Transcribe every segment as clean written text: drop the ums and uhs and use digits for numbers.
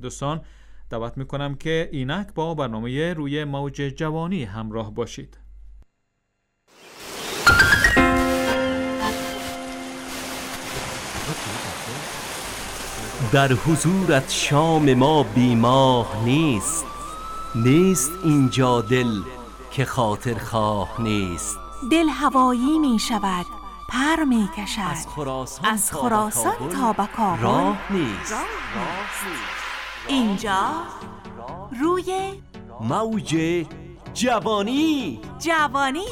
دوستان دعوت میکنم که اینک با برنامه روی موج جوانی همراه باشید. در حضورت شام ما بیماه نیست، نیست اینجا دل که خاطر خواه نیست. دل هوایی می شود، پر می کشد، از خراسان تا به کابل راه نیست. اینجا روی موج جوانی. جوانی.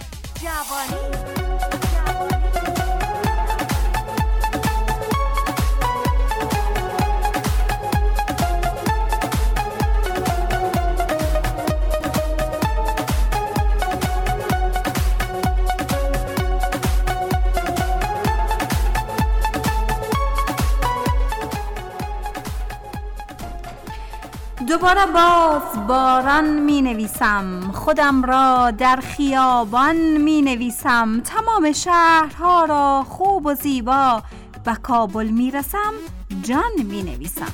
دوباره باز باران می نویسم، خودم را در خیابان می نویسم، تمام شهرها را خوب و زیبا به کابل می رسم، جان می نویسم.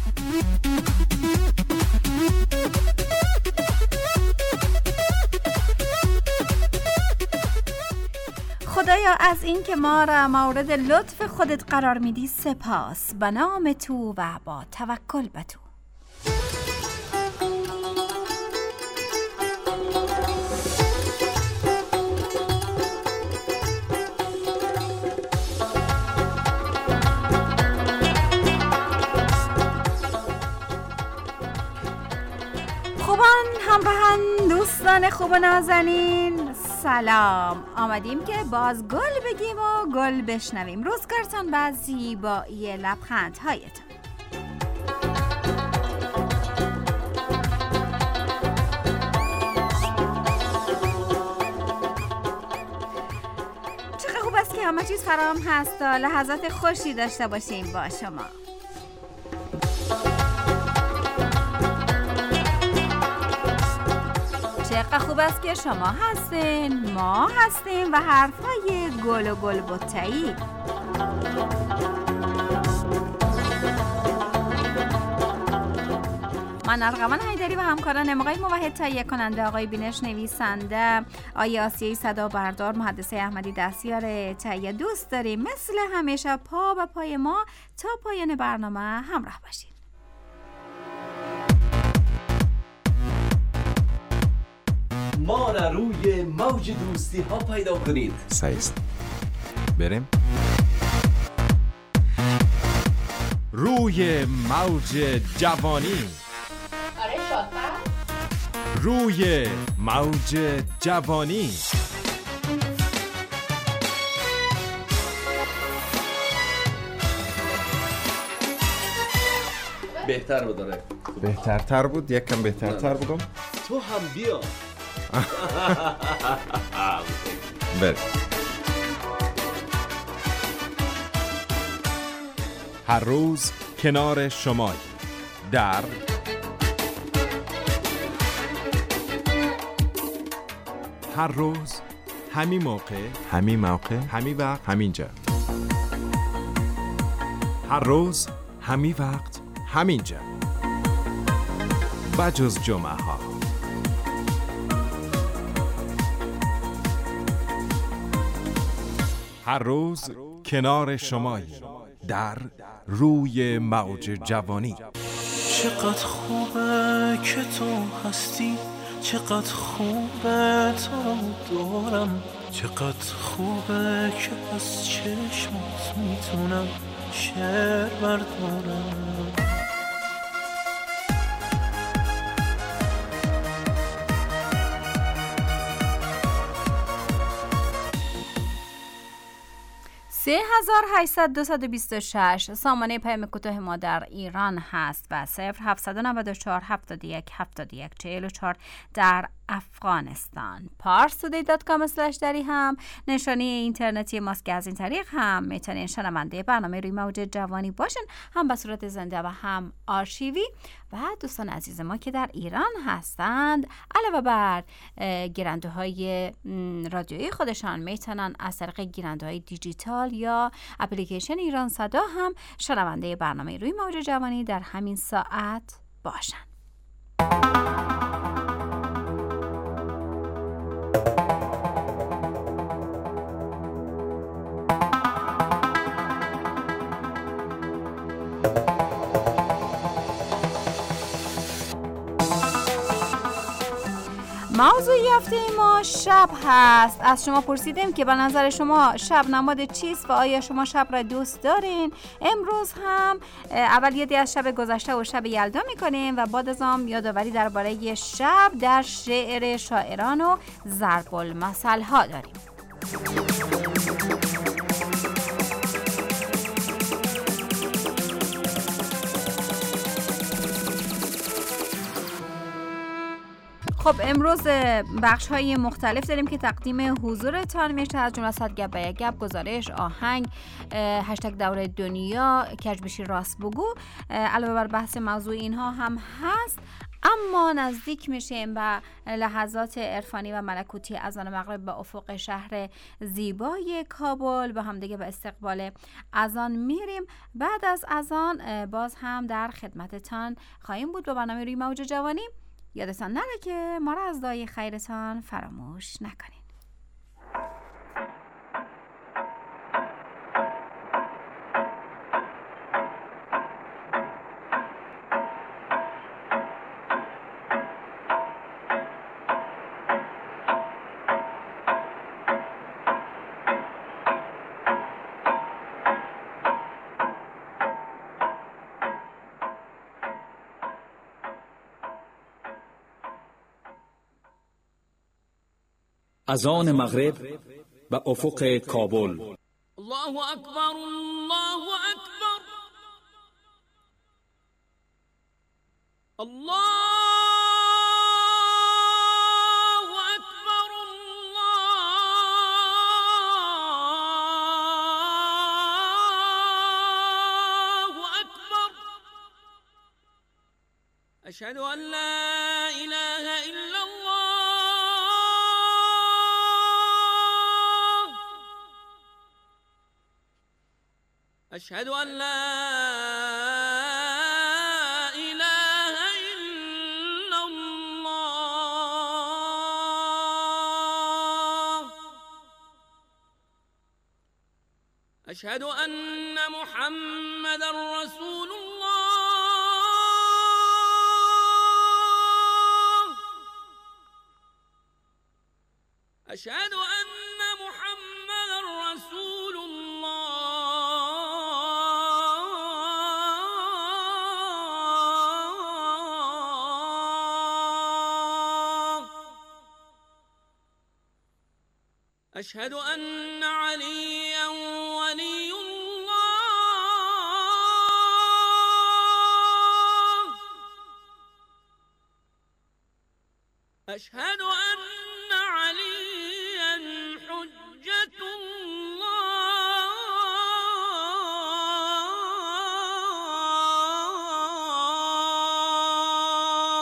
خدایا از این که ما را مورد لطف خودت قرار می دی سپاس، به نام تو و با توکل به تو. همراهان، دوستان خوب و نازنین، سلام. آمدیم که باز گل بگیم و گل بشنویم. روزگارتان با زیبایی لبخندهایتان. چقدر خوب است که همه چیز فراهم هست تا لحظات خوشی داشته باشیم با شما. چقدر خوب است که شما هستین، ما هستیم و حرفای گل و گل بطه‌ای. من ارغوان حیدری و همکاران آقای موحد تهیه کننده، آقای بینش نویسنده، آقای آسیایی صدا بردار، مهندسه احمدی دستیار تهیه دوست داریم مثل همیشه پا به پای ما تا پایان برنامه همراه باشید. ما را روی موج دوستی ها پیدا کنید. سایست بریم روی موج جوانی. آره شاطر. روی موج جوانی. بهتر بود داره. بهترتر بود، یک کم بهترتر بودم. تو هم بیا. بریم. هر روز کنار شما در هر روز همین موقع، همین وقت، همین جا. هر روز همین وقت، همین جا. بجز جمعه ها. هر روز کنار شمایی در روی موج جوانی. چقدر خوبه که تو هستی، چقدر خوبه تو رو دارم، چقدر خوبه که از چشمات میتونم شعر بردارم. سه 3826 سامانه پیام کوتاه ما در ایران هست و 0794 71 71 44 در افغانستان. parstoday.com/dari هم نشانی اینترنتی ماست که از این طریق هم میتونین شنونده برنامه روی موج جوانی باشین، هم به صورت زنده و هم آرشیوی. و دوستان عزیز ما که در ایران هستند علاوه بر گیرنده های رادیویی خودشان میتونن از طریق گیرنده های دیجیتال یا اپلیکیشن ایران صدا هم شنونده برنامه روی موج جوانی در همین ساعت باشن. موضوع هفته ما شب هست. از شما پرسیدیم که به نظر شما شب نماد چیست و آیا شما شب را دوست دارین؟ امروز هم اول یادی از شب گذشته و شب یلدا میکنیم و بعد از آن یادآوری درباره شب در شعر شاعران و ضرب المثل ها داریم. خب امروز بخش های مختلف داریم که تقدیم حضورتان میشه، از جمله صد گپ به یک گپ، گزارش، آهنگ، هشتگ دور دنیا، کجبشی راست بگو. علاوه بر بحث موضوع اینها هم هست، اما نزدیک میشیم به لحظات عرفانی و ملکوتی اذان مغرب به افق شهر زیبای کابل. با هم دیگه به استقبال اذان میریم. بعد از اذان باز هم در خدمتتان خواهیم بود با برنامه روی موج جوانی. یادتان نره که ما را از دعای خیرتان فراموش نکنید. اذان مغرب به افق کابل. الله اکبر، الله اکبر، الله اکبر، الله اکبر. اشهد ان لا اله الا الله، أشهد أن لا إله إلا الله، أشهد أن محمد رسول الله، أشهد أن محمد رسول الله. أشهد أن عليا ولي الله، أشهد أن عليا حجة الله.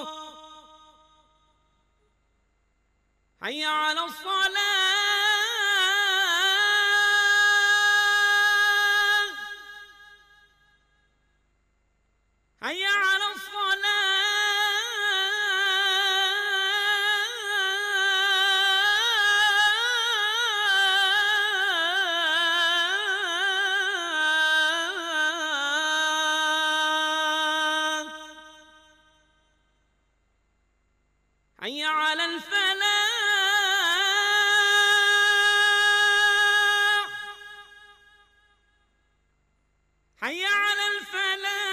حي على الصلاة، حي على الصلاة، حي على الفلاح، حي على الفلاح.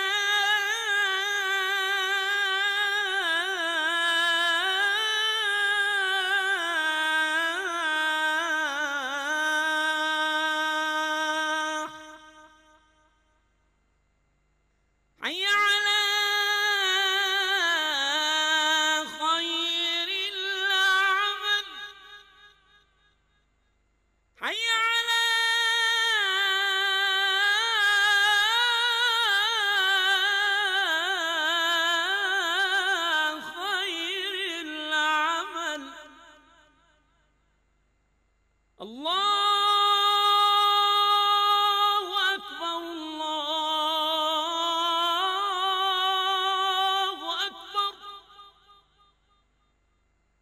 حي على خير الأعمال،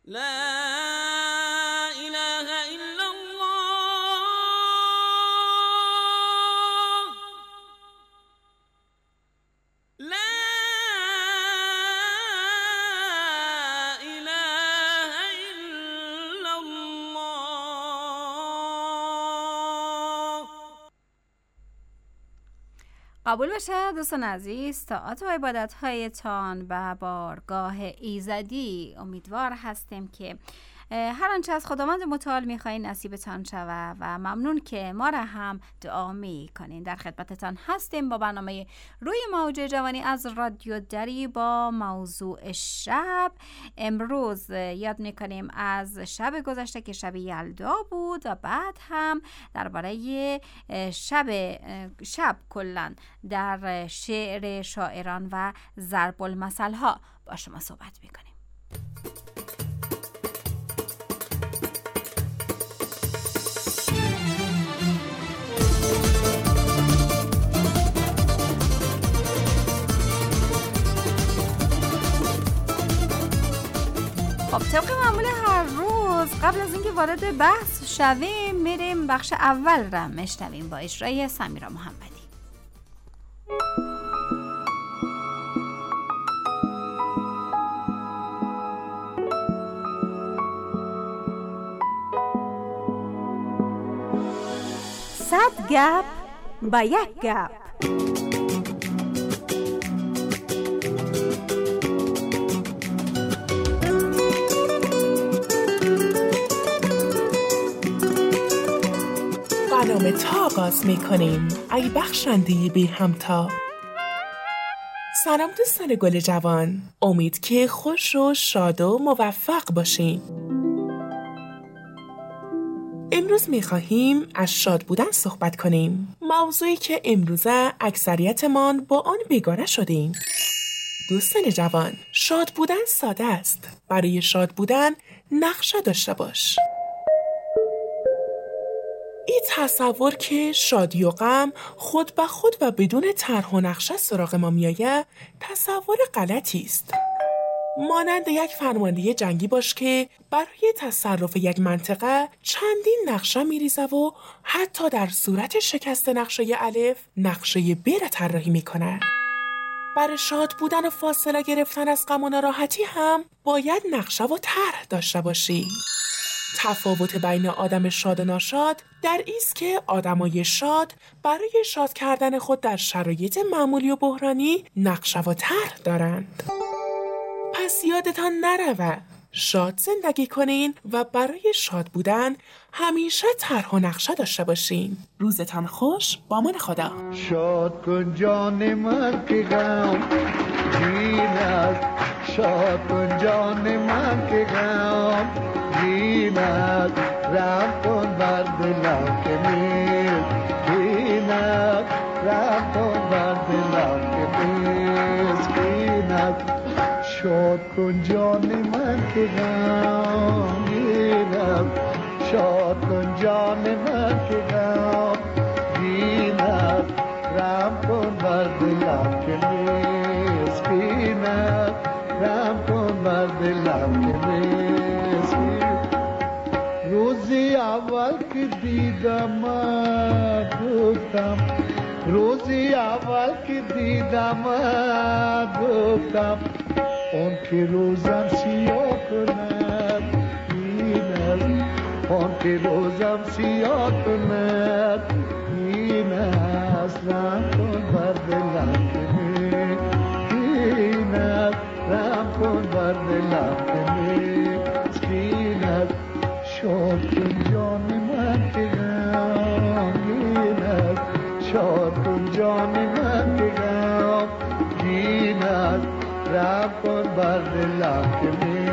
قبول بشه دوستان عزیز، طاعات و عبادت هایتان و بارگاه ایزدی. امیدوار هستیم که هر آنچه از خداوند متعال میخواین نصیبتان شود و ممنون که ما را هم دعا میکنین. در خدمتتان هستیم با برنامه روی موج جوانی از رادیو دری با موضوع شب. امروز یاد میکنیم از شب گذشته که شب یلدا بود و بعد هم درباره شب کلا در شعر شاعران و ضرب المثل ها با شما صحبت میکنیم. خب طبق معمول هر روز قبل از اینکه وارد بحث شویم میریم بخش اول را میشنویم با اجرای سمیرا محمدی. صد گپ با یک گپ. برنامه تا آغاز میکنیم. ای بخشنده بی همتا. سلام دوستان گل جوان، امید که خوش و شاد و موفق باشین. امروز میخواهیم از شاد بودن صحبت کنیم، موضوعی که امروزه اکثریتمان با آن بیگانه شدیم. دوستان جوان، شاد بودن ساده است. برای شاد بودن نقشه داشته باش. این تصور که شادی و غم خود به خود و بدون طرح و نقشه سراغ ما میآید تصور غلطی است. مانند یک فرمانده جنگی باش که برای تصرف یک منطقه چندین نقشه میریزه و حتی در صورت شکست نقشه الف نقشه ب را طراحی میکنه. برای شاد بودن و فاصله گرفتن از غم و ناراحتی هم باید نقشه و طرح داشته باشی. تفاوت بین آدم شاد و ناشاد در ایست که آدمای شاد برای شاد کردن خود در شرایط معمولی و بحرانی نقشه و طرح دارند. پس یادتان نروه شاد زندگی کنین و برای شاد بودن همیشه طرح و نقشه داشته باشین. روزتان خوش، با امان خدا. شاد کن جان من که غم دین است، شاد کن جان من که غم دین است، رحم کن بر دلم که مسکین است، رحم کن بر دلم که مسکین است. شاد کن جان من که غمگین است، شاد کن جان من که غمگین است، رحم کن بر دلم که مسکین است، رحم کن بر دلم که مسکین. روزی اول که دیدم گفتم، روزی اول که دیدم گفتم اون که روزم سیاه کند این است، اون که روزم سیاه کند این است، رحم کن بر دلم که مسکین است، رحم کن بر دلم که مسکین است. شاد کن جان من که غمگین است، شاد کن جان من که غمگین است، رحم کن بر دلم که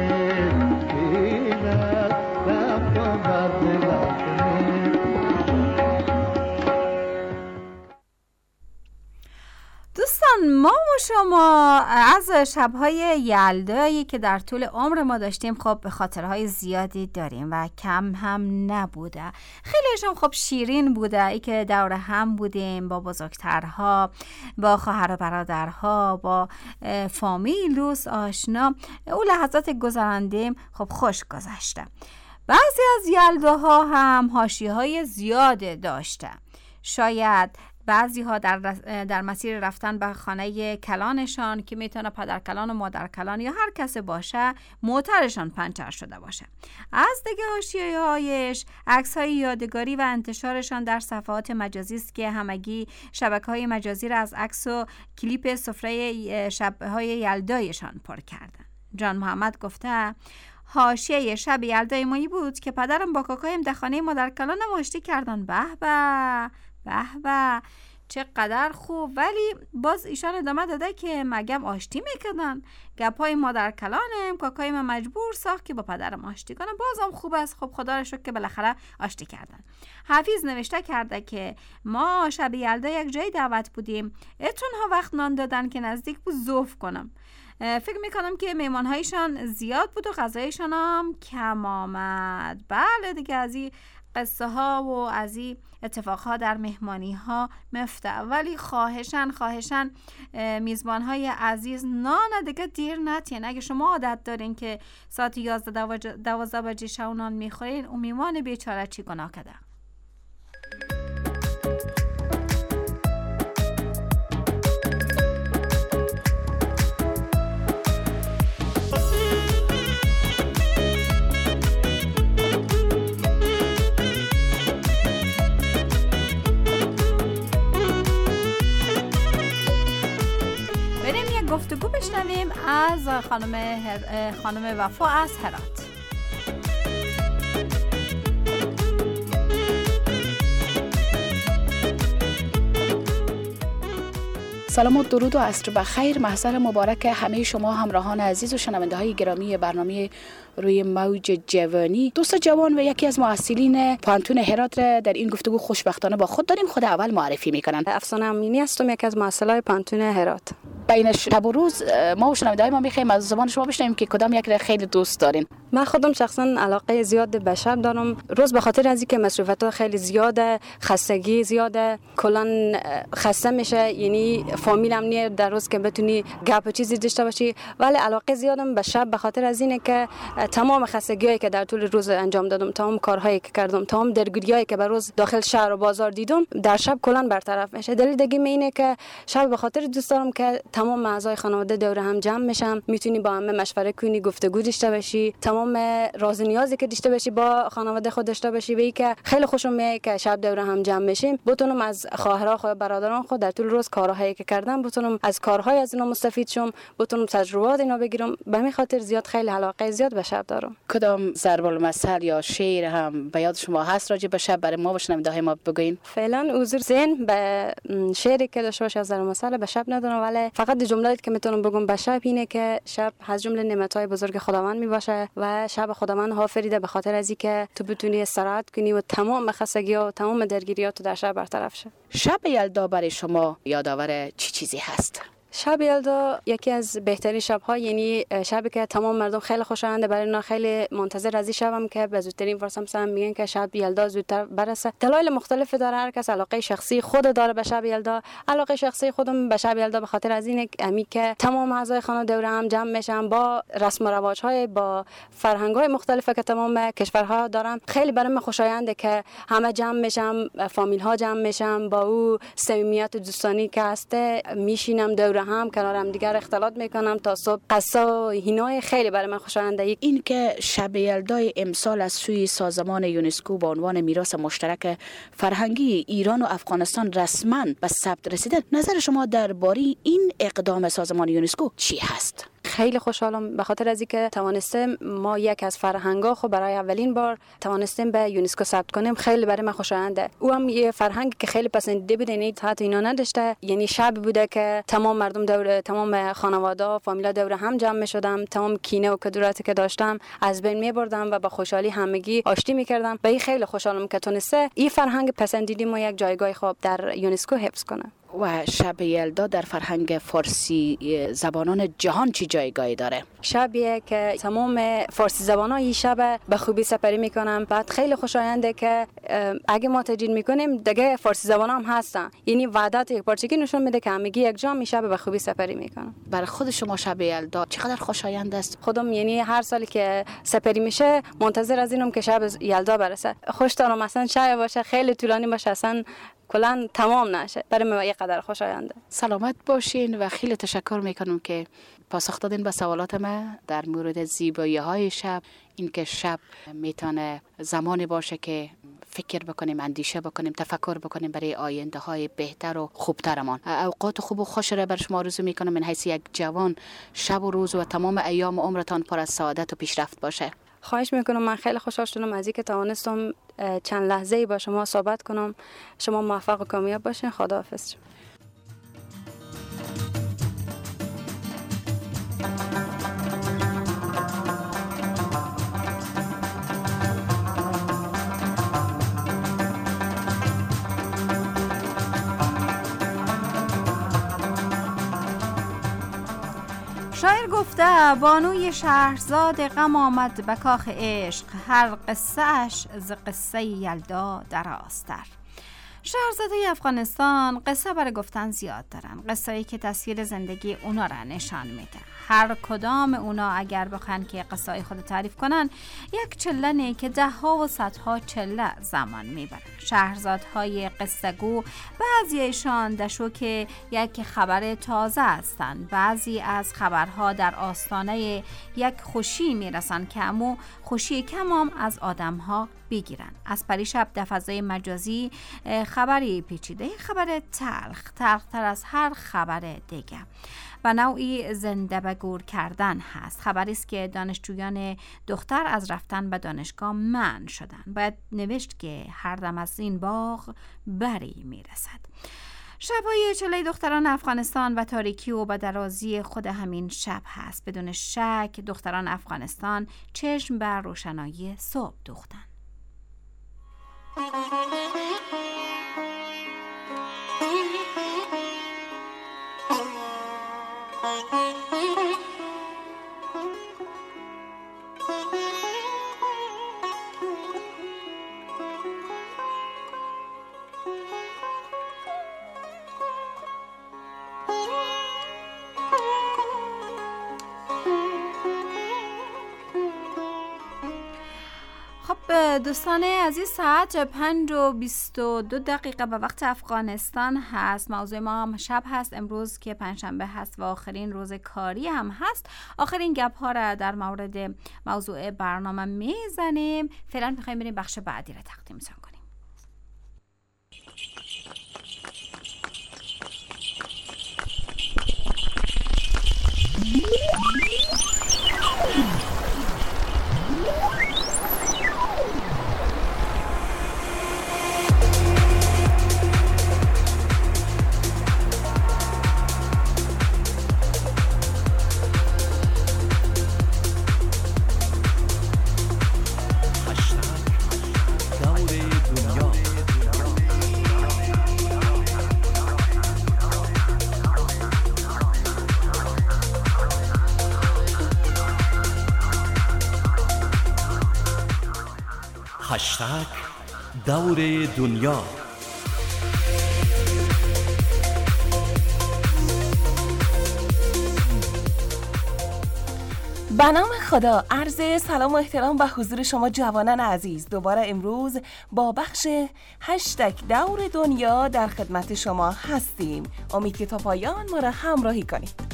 مسکین است، رحم کن بر دلم که دوستان دوستان، ما و شما از شب‌های یلدایی که در طول عمر ما داشتیم خب به خاطرهای زیادی داریم و کم هم نبوده. خیلیشون خب شیرین بوده، ای که دور هم بودیم با بزرگترها، با خواهر و برادرها، با فامیل، دوست، آشنا. اون لحظات گذراندیم خب خوش گذشته. بعضی از یلداها هم حاشیه‌های زیاد داشته. شاید بعضی ها در مسیر رفتن به خانه کلانشان که میتونه پدر کلان و مادر کلان یا هر کس باشه، موترشان پنچر شده باشه. از دیگه حاشیه‌هایش عکس‌های یادگاری و انتشارشان در صفحات مجازی است که همگی شبکه‌های مجازی را از عکس و کلیپ سفره شب‌های یلدایشان پر کردن. جان محمد گفته حاشیه شب یلدای مایی بود که پدرم با کاکایم در خانه مادر کلان آشتی کردن. به به به به، چقدر خوب. ولی باز ایشان ادامه داده که مگم آشتی میکردن؟ گپای مادر کلانم کاکایم مجبور ساخت که با پدرم آشتی کنم. بازم خوب است. خب خدا را شکر که بالاخره آشتی کردن. حفیظ نوشته کرده که ما شب یلدا یک جای دعوت بودیم. اتونها وقت نان دادن که نزدیک بود ضعف کنم. فکر میکنم که میمانهایشان زیاد بود و غذایشان هم کم آمد. بله دیگه، از این قصه ها و از این اتفاق ها در مهمانی ها مفته. ولی خواهشن میزبان های عزیز نان دیگه دیر نتین. اگه شما عادت دارین که ساعت 11-12 بجه شب نان میخورین، اون میمان بیچاره چی گناه کرده؟ گفتگو بشنویم از خانم وفا از هرات. سلام و درود و عصر بخیر. محضر مبارک همه شما همراهان عزیز و شنونده های گرامی برنامه روی موج جوانی. دوست جوان و یکی از مؤسسین پانتون هرات را در این گفتگو خوشبختانه با خود داریم. خود اول معرفی میکنن. افسانه امینی هستم، یکی از مؤسسای پانتون هرات. بین شب و روز ما و شنونده های ما میخوایم از زبان شما بشنویم که کدام یک را خیلی دوست دارین. من خودم شخصا علاقه زیاد به شب دارم. روز به خاطر از اینکه مسئولیت‌ها خیلی زیاده، خستگی زیاده، کلا خسته میشه، یعنی فامیلم نیه در روز که بتونی گپ و چیزی داشته باشی. ولی علاقه زیادم به شب به خاطر از اینه که تمام خستگیایی که در طول روز انجام دادم، تمام کارهایی که کردم، تمام درگیریایی که به روز داخل شهر و بازار دیدم، در شب کلا برطرف میشه. دلیل دیگه اینه که شب به خاطر دوست دارم که تمام اعضای خانواده دور هم جمع میشم، میتونی با همه مشوره کنی، گفتگو داشته باشی، تمام راز و نیازی که داشته باشی با خانواده خود داشته باشی. به اینکه خیلی خوشم میاد که شب دور هم جمع میشیم، بتونم از خواهرها و برادران خود در طول روز کارهایی که کردم بتونم از کارهای از اینا مستفید شم، بتونم تجربات اینا بگیرم. به همین خاطر زیاد خیلی علاقه زیاد به شب دارم. کدام ضرب المثل یا شعر هم به یاد شما هست راجع به شب برای ما و شنونده ما بگوین؟ فعلا حضور ذهن به شعری که داشته باشه از ضرب المثل به شب ندارم، ولی فقط جملاتی که میتونم بگم به شب اینه که شب از جمله نعمت‌های بزرگ خداوند میباشه و شب خداوند آفریده به خاطر از اینکه تو بتونی استراحت کنی و تمام خستگی‌ها و تمام درگیریات در شب برطرف شه. شب یلدا برای شما یادآور چی چیزی هست؟ شب یلدا یکی از بهترین شب‌ها، یعنی شبی که تمام مردم خیلی خوشایند، برای اینا خیلی منتظر از این شبم که به زودترین فرصت مثلا میگن که شب یلدا زودتر برسه. دلایل مختلفی داره، هر کس علاقه شخصی خود داره به شب یلدا. علاقه شخصی خودم به شب یلدا به خاطر از اینه که تمام اعضای خانواده دور هم جمع میشن، با رسم و رواج‌های با فرهنگ‌های مختلفی که تمام کشورها دارن. خیلی برای من خوشاینده که همه جمع میشم، فامیل‌ها جمع میشن، با او صمیمیت دوستانی که هست میشینم دور هم کنار هم دیگر اختلاط میکنم تا صبح. قصه هینای خیلی برای من خوشاینده. این که شب یلدای امسال از سوی سازمان یونسکو با عنوان میراث مشترک فرهنگی ایران و افغانستان رسما به ثبت رسیده، نظر شما درباره این اقدام سازمان یونسکو چی هست؟ خیلی خوشحالم به خاطر از اینکه توانستیم ما یک از فرهنگا خو برای اولین بار توانستیم به یونسکو ثبت کنیم. خیلی برای من خوشاینده. او هم یه فرهنگی که خیلی پسندیده بود، یعنی حتی اینا نداشته. یعنی شب بوده که تمام مردم دور، تمام خانواده فامیلا دور هم جمع می‌شدم، تمام کینه و کدوراتی که داشتم از بین می‌بردم و با خوشحالی همگی آشتی می‌کردم. به این خیلی خوشحالم که تونسته این فرهنگ پسندیده ما یک جایگاه خوب در یونسکو حفظ کنه. و شب یلدا در فرهنگ فارسی زبانان جهان چی جایگاهی داره؟ شبیه که تمام فارسی زبانان این شب به خوبی سپری میکنن. بعد خیلی خوشاینده که اگه ما تجدید میکنیم دیگه فارسی زبانان هم هستن، یعنی وحدت یک پارچگی نشون میده که همگی یک جا می شب به خوبی سپری میکنن. برای خود شما شب یلدا چقدر خوشایند است؟ خودم یعنی هر سالی که سپری میشه منتظر از اینم که شب یلدا برسه. خوش دارم مثلا شب باشه خیلی طولانی باشه اصلا کلا تمام نشه، برای من یک قدر خوشاینده. سلامت باشین و خیلی تشکر میکنم که پاسخ دادین به سوالات ما در مورد زیبایی های شب. اینکه شب میتونه زمانی باشه که فکر بکنیم، اندیشه بکنیم، تفکر بکنیم برای آینده های بهتر و خوبترمان. اوقات خوب و خوش را بر شما آرزو میکنم من حیث یک جوان. شب و روز و تمام ایام عمرتان پر از سعادت و پیشرفت باشه. خواهش میکنم. من خیلی خوشحال شدم از اینکه توانستم چند لحظه‌ای با شما صحبت کنم. شما موفق و کامیاب باشین. خداحافظ. شاعر گفته بانوی شهرزاد غم آمد به کاخ عشق، هر قصه اش ز قصه یلدا درازتر. شهرزادای افغانستان قصه برای گفتن زیاد دارن، قصه‌ای که تصویر زندگی اونا را نشان میده. هر کدام اونا اگر بخوان که قصه‌ای خود تعریف کنن یک چله‌ای که ده ها و صدها چله زمان میبره. شهرزادهای قصه گو بعضیشان دشو که یک خبر تازه هستند، بعضی از خبرها در آستانه یک خوشی میرسن که امو خوشی کمام از آدمها بگیرن. از پریشب در فضای مجازی خبری پیچیده، خبر تلختر از هر خبر دیگه و نوعی زنده به گور کردن هست. خبری است که دانشجویان دختر از رفتن به دانشگاه منع شدن. باید نوشت که هر دم از این باغ بری میرسد. شب‌های چله دختران افغانستان و تاریکی و به درازی خود همین شب هست. بدون شک دختران افغانستان چشم بر روشنایی صبح دوختن. دوستان عزیز، ساعت 5:22 به وقت افغانستان هست. موضوع ما هم شب هست امروز که پنجشنبه هست و آخرین روز کاری هم هست. آخرین گپ ها را در مورد موضوع برنامه میزنیم. فعلا میخوایم بریم بخش بعدی را تقدیمتون کنیم. هشتگ دور دنیا. به نام خدا، عرض سلام و احترام به حضور شما جوانان عزیز. دوباره امروز با بخش هشتگ دور دنیا در خدمت شما هستیم. امید که تا پایان ما را همراهی کنید.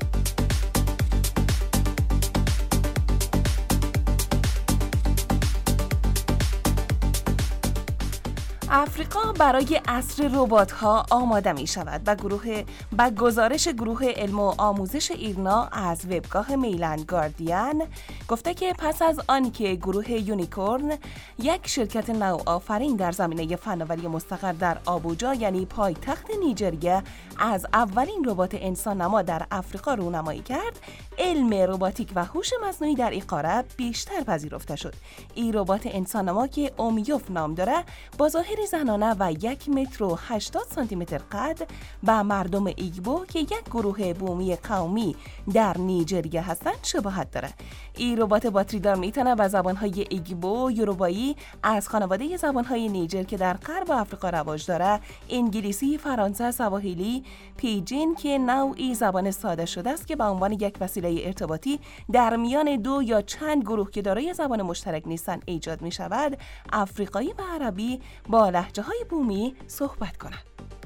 آفریقا برای عصر ربات‌ها آماده می شود و گزارش گروه علم و آموزش ایرنا از وبگاه میلند گاردین گفته که پس از آنکه گروه یونیکورن، یک شرکت نوآفرین در زمینه فناوری مستقر در آبوجا یعنی پایتخت نیجریه، از اولین ربات انسان نما در آفریقا رونمایی کرد، علم رباتیک و هوش مصنوعی در این قاره بیشتر پذیرفته شد. این ربات انسان نما که اومیوف نام داره با ظاهر زنانه و 1 متر و 80 سانتی متر قد به مردم ایگبو که یک گروه بومی قومی در نیجریه هستند شباهت داره. این ربات باتریدار میتونه به زبانهای ایگبو، یوروبایی از خانواده زبانهای نیجر که در غرب آفریقا رواج داره، انگلیسی، فرانسه، سواحیلی، پیجین که نوعی زبان ساده شده است که به عنوان یک وسیله ارتباطی در میان دو یا چند گروه که دارای زبان مشترک نیستند ایجاد می شود، افریقایی و عربی با لهجه‌های بومی صحبت کنند.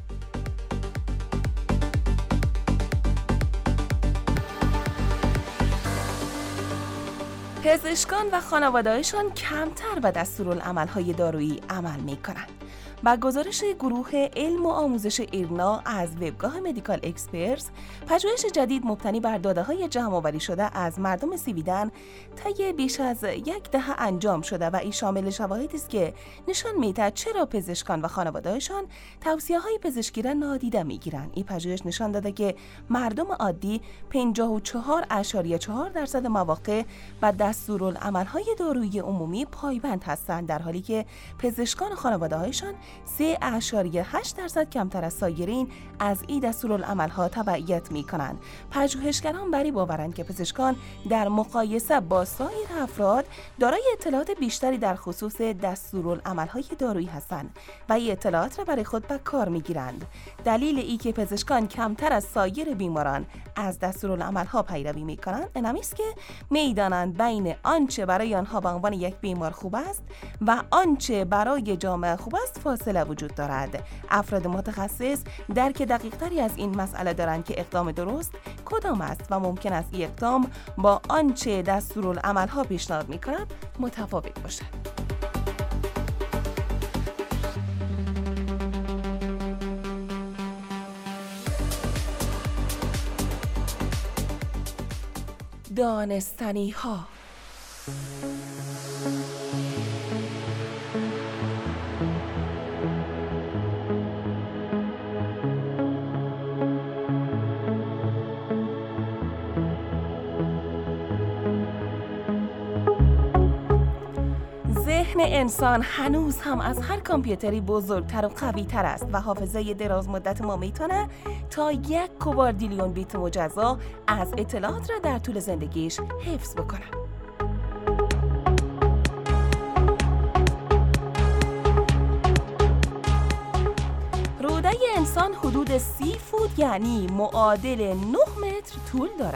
پزشکان و خانواده‌هایشان کمتر به دستورالعمل‌های دارویی عمل می‌کنند. با گزارش گروه علم و آموزش ایرنا از وبگاه مدیکال اکسپرتس، پژوهش جدید مبتنی بر داده‌های جمع‌آوری شده از مردم سویدن طی بیش از 1 دهه انجام شده و این شامل شواهدی است که نشان می‌دهد چرا پزشکان و خانواده‌هایشان توصیه‌های پزشکی را نادیده می‌گیرند. این پژوهش نشان داده که مردم عادی 54.4% مواقع به دستورالعمل‌های دارویی عمومی پایبند هستند، در حالی که پزشکان و خانواده‌هایشان 3.8% کمتر از سایرین از این دستورالعمل‌ها تبعیت می‌کنند. پژوهشگران بر این باورند که پزشکان در مقایسه با سایر افراد دارای اطلاعات بیشتری در خصوص دستورالعمل‌های دارویی هستند و این اطلاعات را برای خود به کار می‌گیرند. دلیل این که پزشکان کمتر از سایر بیماران از دستورالعمل‌ها پیروی می‌کنند این است که می‌دانند بین آنچه برای آنها به عنوان یک بیمار خوب است و آنچه برای جامعه خوب است فاصله وجود دارد. افراد متخصص درک دقیق‌تری از این مسئله دارند که اقدام درست کدام است و ممکن است این اقدام با آنچه دستورالعمل‌ها پیشنهاد می‌کند متفاوت باشد. دانستنی‌ها. ذهن انسان هنوز هم از هر کامپیوتری بزرگتر و قوی‌تر است و حافظه دراز مدت ما میتونه تا 1 کوادریلیون بیت مجزا از اطلاعات را در طول زندگیش حفظ بکنه. روده انسان حدود 30 فوت یعنی معادل 9 متر طول داره.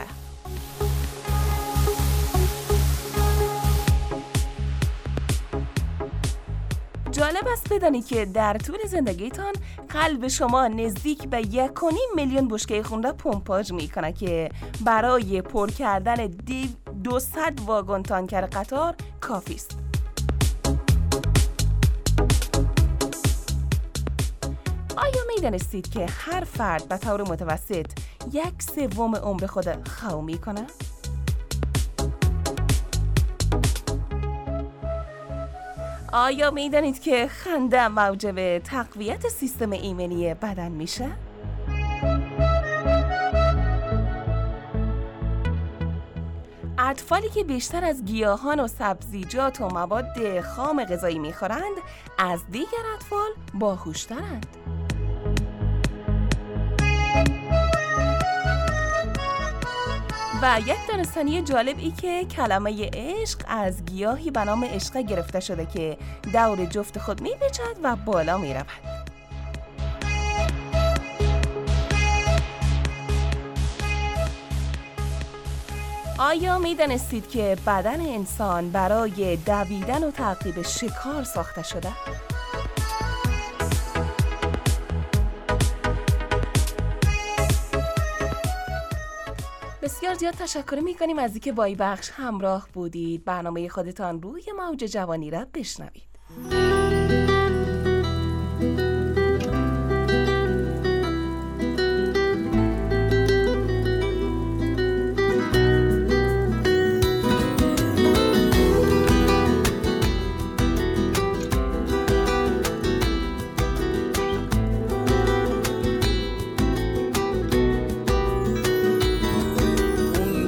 جالب است بدانید که در طول زندگیتان قلب شما نزدیک به 1.5 میلیون بشکه خون را پمپاژ میکنه که برای پر کردن 200 واگن تانکر قطار کافی است. آیا میدانستید که هر فرد به طور متوسط 1/3 عمر خود خو میکنه؟ آیا میدانید که خنده موجب تقویت سیستم ایمنی بدن میشه؟ اطفالی که بیشتر از گیاهان و سبزیجات و مواد خام غذایی میخورند از دیگر اطفال باهوش‌ترند. و یک دانستنی جالبی که کلمه عشق از گیاهی به نام عشقه گرفته شده که دور جفت خود میپیچد و بالا میرود. آیا میدانستید که بدن انسان برای دویدن و تعقیب شکار ساخته شده؟ بسیار زیاد تشکر میکنیم از اینکه با این بخش همراه بودید. برنامه خودتان روی موج جوانی را بشنوید.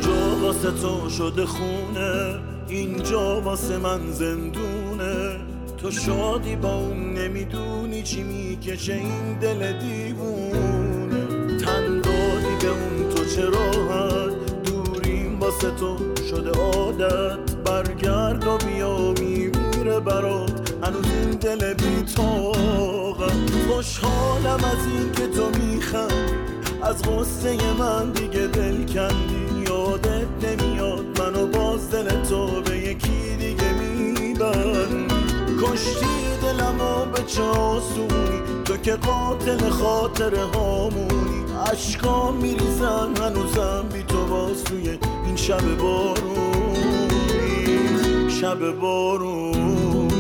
تو شده خونه، اینجا واسه من زندونه. تو شادی با اون نمیدونی چی میکشه این دل دیوونه. تن دادی به اون تو چه راحت، دوریم واسه تو شده عادت. برگرد و بیا میمیره برات هنوز این دل بی طاقت. خوشحالم از این که تو میخندی، از غصه من دیگه دل کندی. یادت نمیاد منو باز دل تو به یکی دیگه میبندی. کشتی دلمو به چه آسونی، تو که قاتل خاطره هامونی. عشقام میریزن هنوزم بی تو باز توی این شب بارونی، شب بارونی.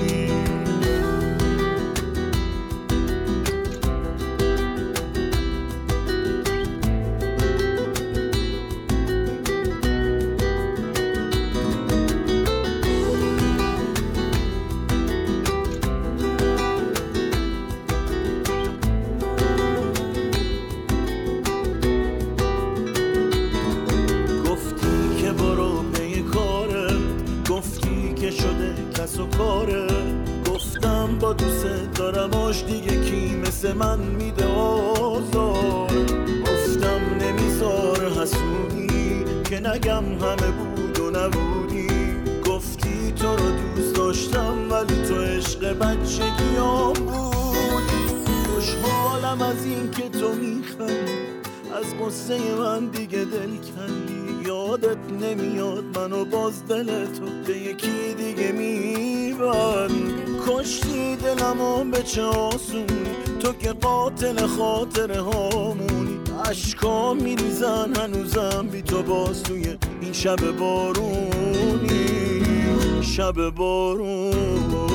گفتم با دوست دارم آش دیگه کی مثل من میده آزار. گفتم نمیذاره حسودی که نگم همه بود و نبودی. گفتی تو رو دوست داشتم ولی تو عشق بچگیام بودی. خوشحالم از این که تو میخندی، از قصه من دیگه دل کندی. یادت نمیاد منو باز دل تو به یکی دیگه میبند. کشتی دلمو به چه آسونی، تو که قاتل خاطره هامونی. عشقام میریزن هنوزم بی تو باز توی این شب بارونی، شب بارونی.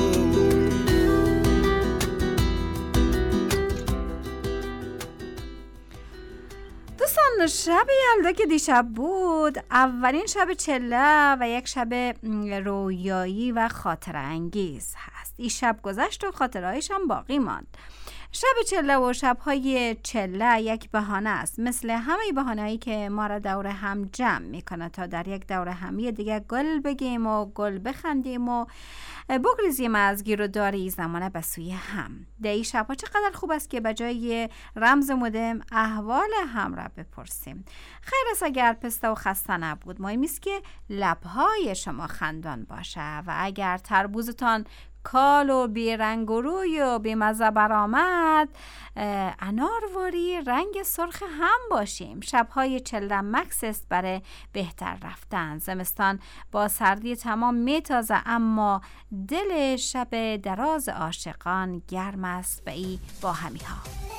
دوستان شب یلدا که دیشب بود، اولین شب چله و یک شب رویایی و خاطره انگیز هست. این شب گذشت و خاطرهایش هم باقی ماند. شب چله و شبهای چله یک بهانه است، مثل همه بهانه‌ای که ما را دور هم جمع میکنه تا در یک دور همی دیگه گل بگیم و گل بخندیم و بگریزیم از گیر و داری زمانه به سوی هم. در این شبها چقدر خوب است که به جای رمز مدام احوال هم را بپرسیم. خیر است اگر پسته و خسته نبود، مهم است که لبهای شما خندان باشه و اگر تربوزتان کال و بی رنگ و روی و بی مزه برآمد، انارواری رنگ سرخ هم باشیم. شبهای چله مکس است برای بهتر رفتن. زمستان با سردی تمام میتازه، اما دل شب دراز عاشقان گرم است به ای با همی ها.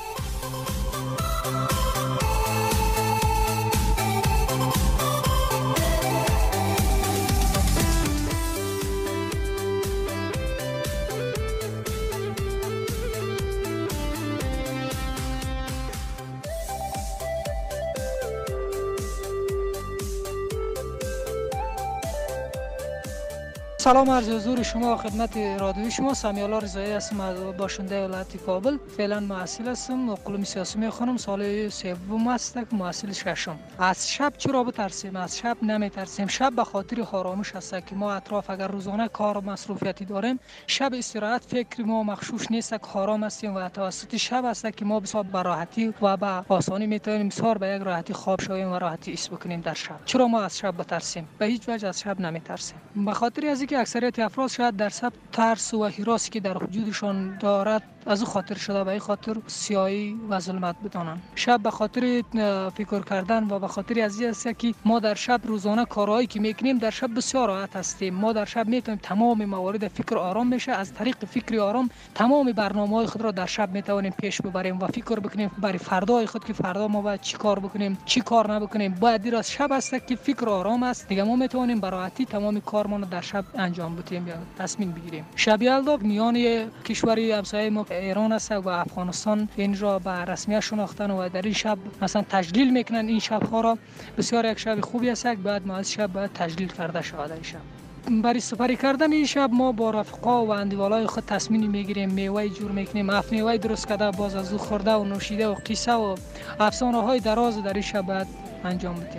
سلام عرض حضور شما خدمت رادیوی شما. سمیالا رضایی هستم از باشنده ولایت کابل. فعلا محصل هستم، علوم سیاسی میخوانم، سال سوم هستم، محصل ششم. از شب چرا بترسیم؟ از شب نمیترسیم. شب به خاطر آرامش است که ما اطراف اگر روزانه کار و مصروفیتی داریم، شب استراحت فکر ما مخشوش نیست که آرام هستیم و توسط شب است که ما بسیار به راحتی و به آسانی میتونیم سار به یک راحتی خواب شویم و راحتی ایست بکنیم در شب. چرا ما از شب بترسیم؟ به هیچ وجه از شب نمیترسیم. به خاطر از اینکه اکثریت افراد شاید در شب ترس و هراسی که در وجودشان دارد از او خاطر شده به این خاطر سیاهی و ظلمت بدانند. شب به خاطر فکر کردن و به خاطر از این است که ما در شب روزانه کارهایی که میکنیم در شب بسیار راحت هستیم. ما در شب میتونیم تمام موارد فکر آرام میشه. از طریق فکر آرام تمام برنامه‌های خود را در شب میتوانیم پیش ببریم و فکر بکنیم برای فردای خود که فردا ما باید چی کار بکنیم، چی کار نبکنیم. باید دیر از شب است که فکر آرام است دیگه ما میتوانیم به راحتی تمام کارمان را در شب انجام بدیم یا تصمیم بگیریم. شب یلدا میان کشوری همسایه ما ایران است و افغانستان اینجا به رسمیت شناختن و در این شب مثلا تجلیل میکنن. این شب ها را بسیار یک شب خوبی است که بعد ما از شب باید تجلیل کرده شود. این شب برای سپری کردن این شب ما با رفقا و اندیوالای خود تصمیم میگیریم، میوه جور میکنیم، اف میوه درست کرده باز از او خورده و نوشیده و قصه و افسانه های دراز در این شب باید انجام بدیم.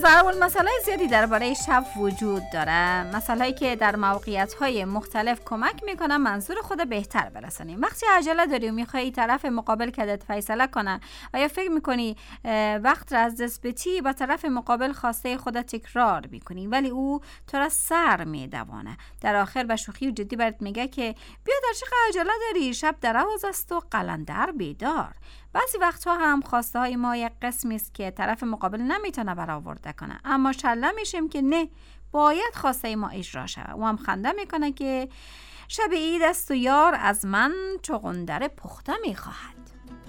به هر حال مسائل زیادی درباره شب وجود داره، مسائلی که در موقعیت‌های مختلف کمک میکنن منظور خود بهتر برسونیم. وقتی عجله داری و میخوای طرف مقابل کدت فیصله کنه و یا فکر میکنی وقت را از دست بدی، با طرف مقابل خواسته خودت تکرار میکنی ولی او تو را سر میدوانه. در آخر به شوخی و جدی برات میگه که بیا در چه عجله داری، شب در آغاز است و قلندر بیدار. بعضی وقتها هم خواسته های ما یک قسمی است که طرف مقابل نمیتونه برآورده کنه، اما شرله میشیم که نه، باید خواسته ما اجرا شود. او هم خنده میکنه که شب عید است و یار از من چغندر پخته میخواهد.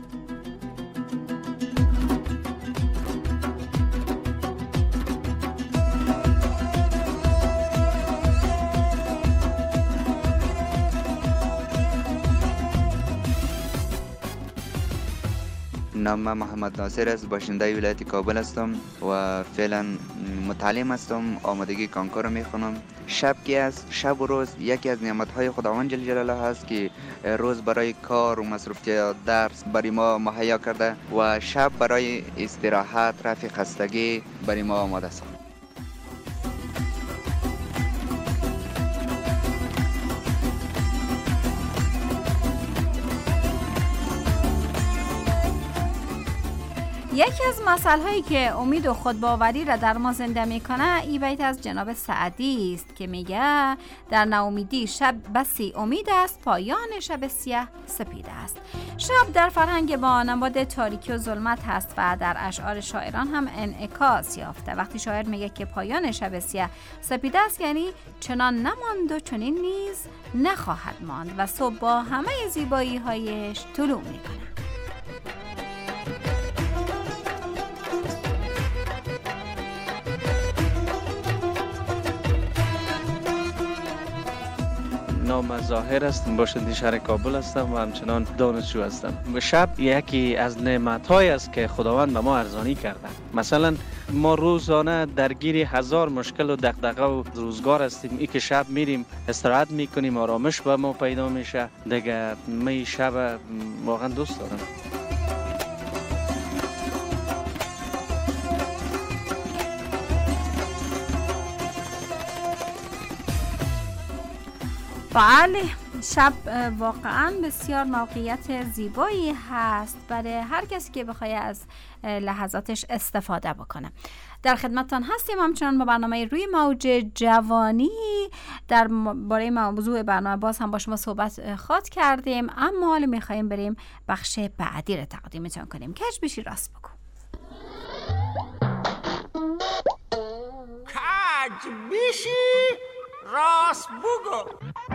نام من محمد ناصر است، باشنده ولایت کابل هستم و فعلا متعلم هستم، آمادگی کنکور میخونم. شب که است، شب و روز یکی از نعمتهای خداوند جل جلاله هست که روز برای کار و مصروفیت درس برای ما مهیا کرده و شب برای استراحت، رفع خستگی برای ما آماده است. یکی از مسائلی که امید و خودباوری را در ما زنده میکنه این بیت از جناب سعدی است که میگه در ناامیدی شب بسی امید است، پایان شب سیاه سپید است. شب در فرهنگ ما نماد تاریکی و ظلمت هست و در اشعار شاعران هم انعکاس یافته. وقتی شاعر میگه که پایان شب سیاه سپید است یعنی چنان نماند و چنین نیز نخواهد ماند و صبح با همه زیبایی هایش طلوع میکنه. نام ظاهر است، باشنده شهر کابل هستم و همچنان دانشجو هستم. شب یکی از نعمت‌های است که خداوند به ما ارزانی کرده. مثلا ما روزانه درگیر هزار مشکل و دغدغه و روزگار هستیم، این که شب میریم استراحت میکنیم، آرامش به ما پیدا میشه. دیگه من شب واقعا دوست دارم. بله، شب واقعا بسیار موقعیت زیبایی هست برای هر کسی که بخواد از لحظاتش استفاده بکنه. در خدمتتان هستیم همچنان با برنامه روی موج جوانی. در باره موضوع برنامه باز هم با شما صحبت خواهد کردیم، اما حالا میخواییم بریم بخش بعدی رو تقدیمتون کنیم. کج بشی راست بگو. کج بشی راست بگو.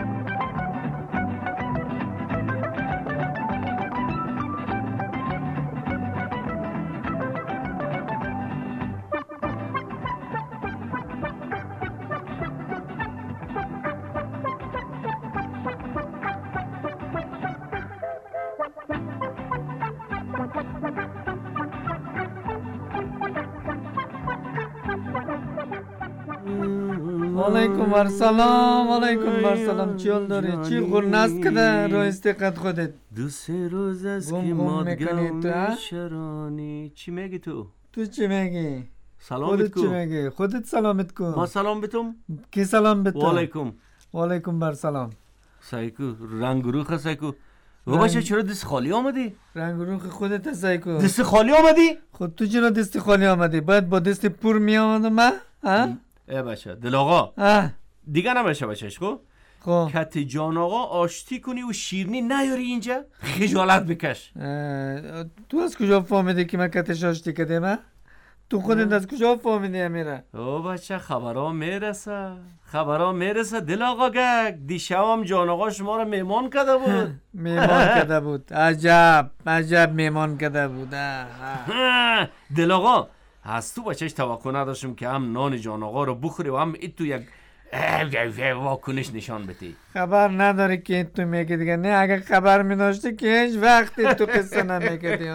علیکم السلام. علیکم السلام. چی حال داری؟ چی خورنست کده رو استقد خودت؟ دو سه روز است که مادگم شرانی. چی میگی تو؟ تو چی میگی؟ سلامت کو. چی میگی؟ خودت سلامت کو. ما سلام بتم؟ کی سلام بتم؟ وعلیکم. وعلیکم بر سلام. سایکو رنگ روخ سایکو. و باشه چرا دست خالی آمدی؟ رنگ روخ خودت سایکو. دست خالی آمدی؟ خود تو چرا دست خالی آمدی؟ باید با دست پر می آمدم من؟ ها؟ ای بچه دل آقا دیگه نباشه بچهش خب کت جان آقا آشتی کنی و شیرنی نیاری اینجا خجالت بکش. تو از کجا فهمیدی که من کتش آشتی کردم؟ تو خودت از کجا فهمیدی امیره؟ او بچه خبرها میرسه دل آقا گگ. دیشب جان آقا شما رو مهمان کرده بود. مهمان کرده بود. عجب مهمان کرده بود. دل آقا از تو بچهش توقع نداشتم که هم نان جان آقا رو بخوری و هم تو یک واکنش نشان بدی. خبر نداری که تو میگی دیگه. نه اگه خبر میداشتی که هیچ وقتی تو قصه نمیگدی.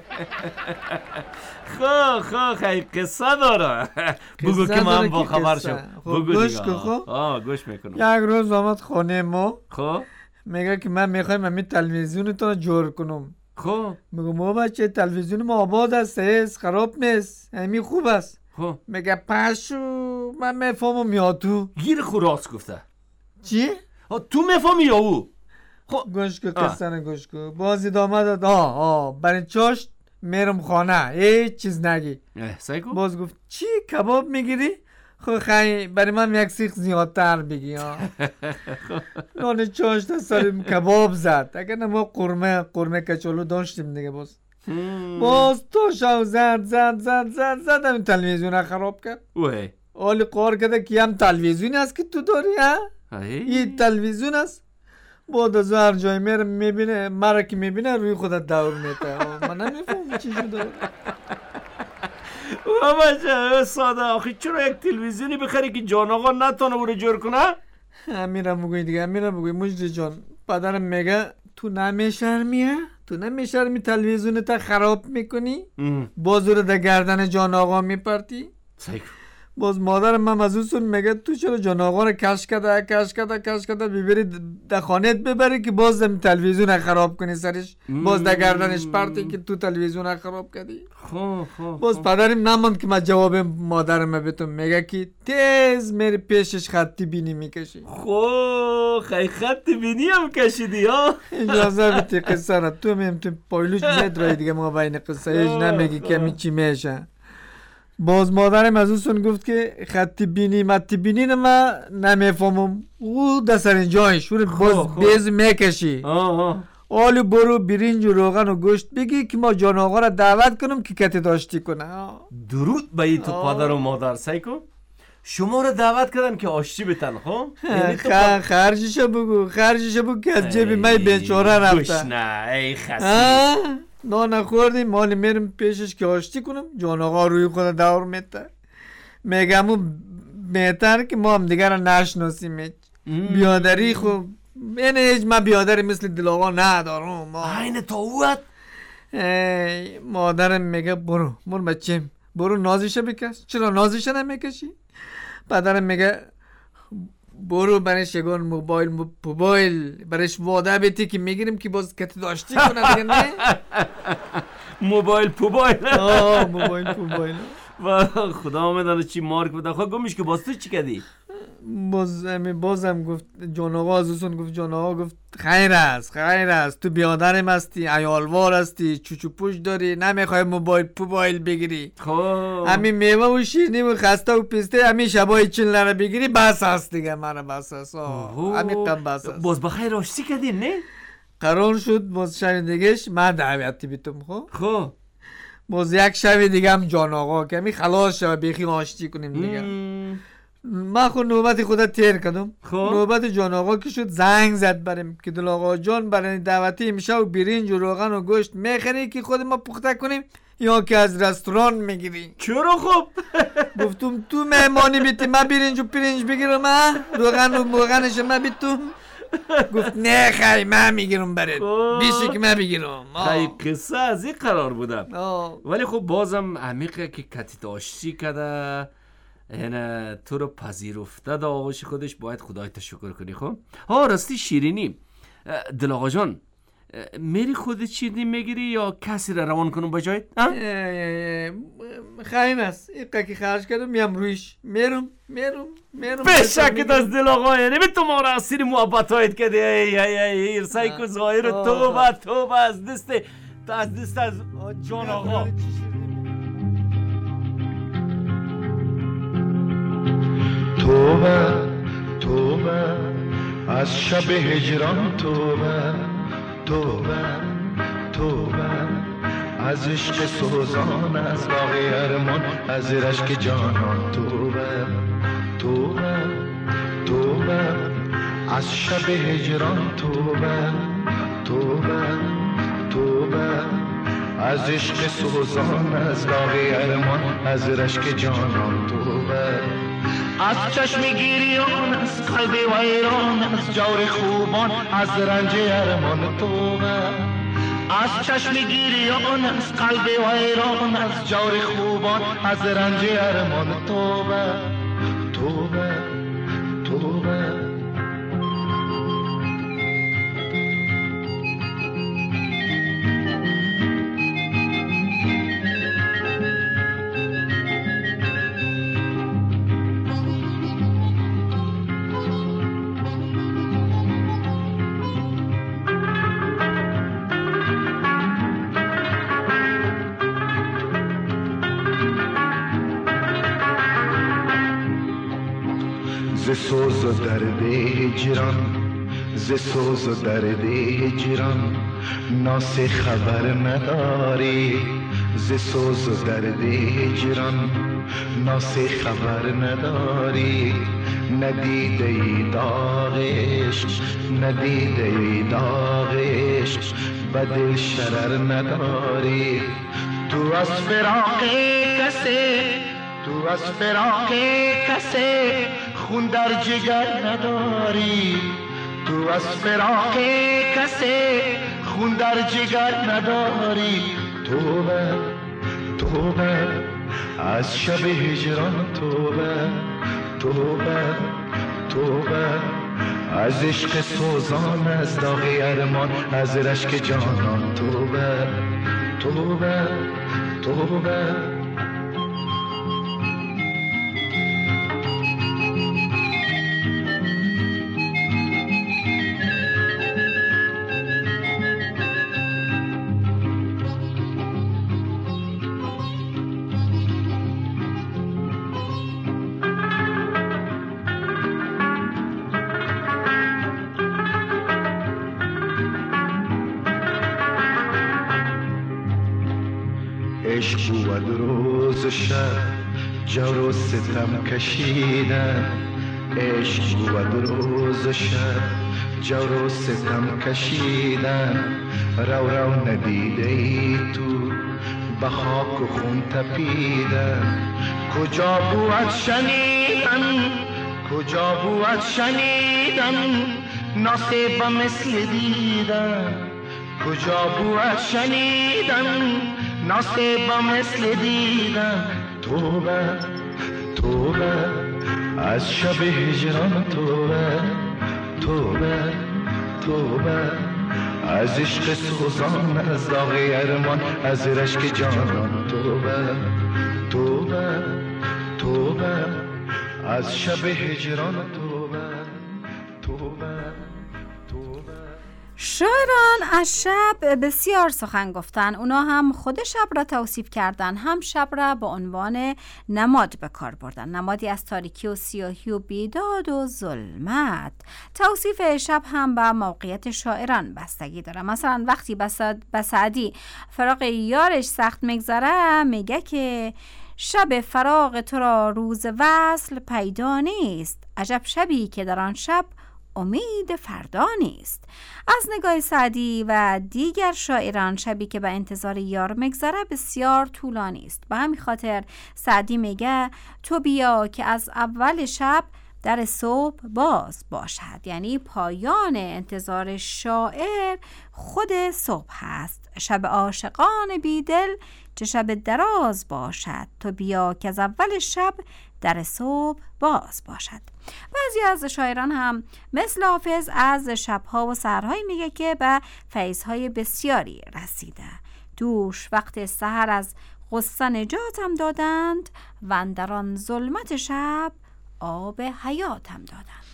خیلی قصه داره. بگو که من با خبر شم. گوش کن. گوش میکنم. یک روز آمد خونه ما میگه که من میخوایم همین تلویزیون تو جور کنم. میگم ما بچه تلویزیون ما آباد است، خراب نیست، همین خوب است. خب میگه پشو من میفهمم یا تو گیر خوراست گفته چی؟ تو میفهمی یا او؟ خب گوش کو کسانه گوش کو باز ادامه داد برای چاشت میرم خانه هیچ چیز نگی باز گفت چی کباب میگیری؟ خب خیلی برای من یک سیخ زیادتر بگی نان چاشت سرم کباب زد اگر نه ما قرمه کچالو داشتیم دیگه باز تو شو زد همین تلویزیون خراب کرد حالی قار کرده که هم تلویزیون است که تو داری این تلویزیون است بعد از هر جای میره میبینه مرا که میبینه روی خودت دور میته من نمیفهم چی شده بابا ساده آخی چرا یک تلویزیونی بخری که جان آقا نتونه او رو جور کنه؟ امیرم بگوی دیگه مجد جان پدرم میگه تو نمیشرمیه؟ تو نمیشرمی تلویزیون تا خراب میکنی؟ باز رو در گردن جان آقا میپرتی؟ باز مادرم من از اون میگه تو چرا جان آقا رو کش کده ببری در خانهت ببری که باز دم تلویزیون خراب کنی سرش باز در گردنش پرتی که تو تلویزیون خراب کردی باز پدرم نماند که من جواب مادرم بهتون میگه که تیز میری پیشش خطی بینی میکشی خیلی خطی بینی هم کشیدی ها اجازه بیتی قصه را تو میم تو پایلوش میدرایی دیگه ما بین قصه هیچ نمیگی که می چی میشه باز مادرم از اون گفت که خطی بینی ما نمیفهمم او دستر اینجایش باز بیز میکشی آلو برو برنج و روغن و گوشت بگی که ما جان آقا را دعوت کنم که کتی داشتی کنه درود به ای تو پدر و مادر سایکو شما را دعوت کردن که آشتی بتن خرجشو بگو که از جیب من بیچاره رفته گشنه ای خسیس نخوردیم مالی میرم پیشش که آشتی کنم جان آقا روی خود دور میته میگم اون بهتر که ما هم دیگر را نشناسیم بیادری خوب اینه هیچ من بیادری مثل دل آقا ندارم اینه تاوت مادرم میگه برو بچیم برو نازیشه بکش چرا نازیشه نمیکشی پدرم میگه برو برش یگان موبایل برش واده بیتی که میگیریم که باز کتی داشتی کنه دیگه نه موبایل خدا میدانه چی مارک بده خواهد گمش که باز تو چی کردی؟ بازم گفت جان آقا ازوسون گفت خیر است تو بیادرم هستی عیالوار هستی چوچو پوش داری نمیخوای موبایل بگیری همین میوه و شیرینی و خسته و پیسته همین شبای چین لره بگیری بس هست دیگه من بس هست همین قم بس هست باز بخیر آشتی کردین نه؟ قرار شد باز شب دیگهش من دعوتی بیتم خب باز یک شب دیگه هم جان آقا که همین خلاص شب بیخی آشتی کنیم دیگه من خود نوبت خودت تیر کردم نوبت جان آقا که شد زنگ زد بریم که دل آقا جان برای دعوتی میشه و برنج و روغن و گوشت میخری که خود ما پخته کنیم یا که از رستوران میگیری چرا خب گفتم تو مهمانی بیتی من برنج بگیرم روغنش من بیتم گفت نه خیلی من میگیرم برد بیشی که من بگیرم خیلی قصه از این قرار بودم ولی خب بازم عمیقه که کتی داشتی کده اینه تو رو پذیرفته در آغوش خودش باید خدای تشکر کنی خب راستی شیرینی دل آقا جان میری خودت شیرینی میگیری یا کسی را روان کنم بجایت؟ خیلی است ایقا که خرج کردم میم رویش میرم بشکت از دل آقا یعنی به تو ما را اسیر محبت هایت کده ای سایکو ظاهر توبه از دست از جان آقا توبه از شب هجران توبه از عشق سوزان از باغ ارمان از رشک جانان توبه از شب هجران توبه از عشق سوزان از باغ ارمان از رشک جانان توبه از چشم گریان از قلب ویران از جور خوبان از رنج ارمان توبه از چشم گریان از قلب ویران از جور خوبان از رنج ارمان توبه سوز و درد هجران، ز سوز و درد هجران ناس خبر نداری، ز سوز و درد هجران ناس خبر نداری. ندیده ای داغش، ندیده ای داغش به دل شرر نداری. تو از فراق کسی، تو از فراق کسی خون در جگر نداری. تو از فراق کسی خون در جگر نداری. توبه توبه از شب هجران، توبه توبه توبه از عشق سوزان، از داغ ارمان، از رشک جانان. توبه توبه توبه. عشق بود روز و شب جور و ستم کشیدن، عشق بود روز و شب جور و ستم کشیدن. رو رو ندیده ای تو به خاک و خون تپیدن. کجا بود شنیدن، کجا بود شنیدن ناصب مثل دیدن. کجا بود شنیدن ناصب مثل دیدن. توبه توبه از شب هجران، توبه توبه توبه از عشق سوزان، از داغ ارمان، از رشک جانان. توبه توبه توبه از شب هجران، توبه توبه. شاعران از شب بسیار سخن گفتن. اونا هم خود شب را توصیف کردن، هم شب را به عنوان نماد به کار بردن، نمادی از تاریکی و سیاهی و بیداد و ظلمت. توصیف شب هم به موقعیت شاعران بستگی داره. مثلا وقتی به سعدی فراق یارش سخت میگذره، میگه که شب فراق تو را روز وصل پیدا نیست، عجب شبی که در آن شب امید فردا نیست. از نگاه سعدی و دیگر شاعران شبی که به انتظار یار مگذره بسیار طولانی است. به همین خاطر سعدی میگه تو بیا که از اول شب در صبح باز باشد، یعنی پایان انتظار شاعر خود صبح هست. شب عاشقان بیدل چه شب دراز باشد، تو بیا که از اول شب در صبح باز باشد. بعضی از شاعران هم مثل حافظ از شبها و سحرهایی میگه که به فیضهای بسیاری رسیده. دوش وقت سحر از غصه نجاتم دادند و اندران ظلمت شب آب حیاتم دادند.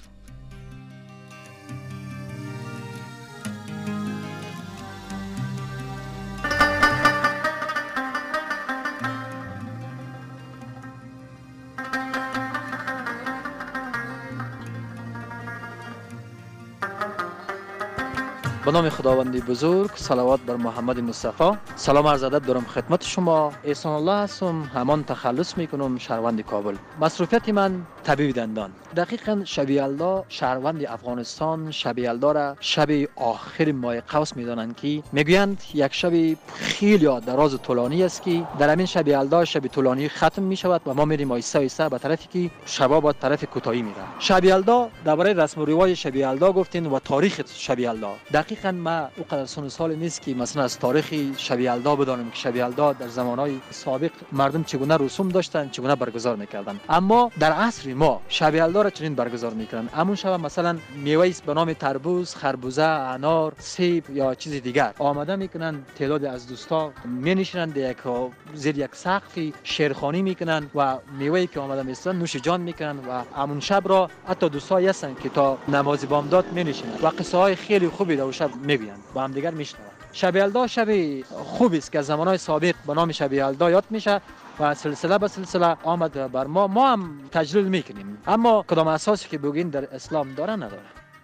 به نام خداوند بزرگ، صلوات بر محمد مصطفی. سلام عرض ادب دارم خدمت شما. احسان الله هستم، همان تخلص میکنم شهروند کابل. مصروفیت من طبیب دندان. دقیقاً شب یلدا شهروند افغانستان شب یلدا را شب آخر ماه قوس میدانند که میگویند یک شب خیلی دراز و طولانی است که در همین شب یلدا شب طولانی ختم میشود و ما میریم آیسته آیسته به طرفی که شبا با طرف کوتاهی میره. شب یلدا درباره رسم و رواج شب یلدا گفتین و تاریخ شب یلدا. دقیقاً ما اونقدر سن سال نیست که مثلا از تاریخ شب یلدا بدانیم که شب یلدا در زمانهای سابق مردم چگونه رسوم داشتن، چگونه برگزار میکردن. اما در عصر ما شب یلدا را چنین برگزار میکنن. همون شب مثلا میوه‌ای به نام تربوز، خربوزه، انار، سیب یا چیز دیگر آماده میکنن. تعدادی از دوستا مینشینند زیر یک سقفی شیرخوانی میکنن و میوه‌ای که آماده میستن نوش جان میکنن و همون شب را حتی دوستایی هستن که تا نماز بامداد مینشینن و قصه های خیلی خوبی در شب میگویند، با هم دیگر میشنوند. شب یلدا شب خوبی است که از زمانهای سابق به نام شب یلدا یاد میشه و سلسله به سلسله آمد بر ما هم تجلیل میکنیم. اما کدام اساسی که بگین در اسلام داره نداره.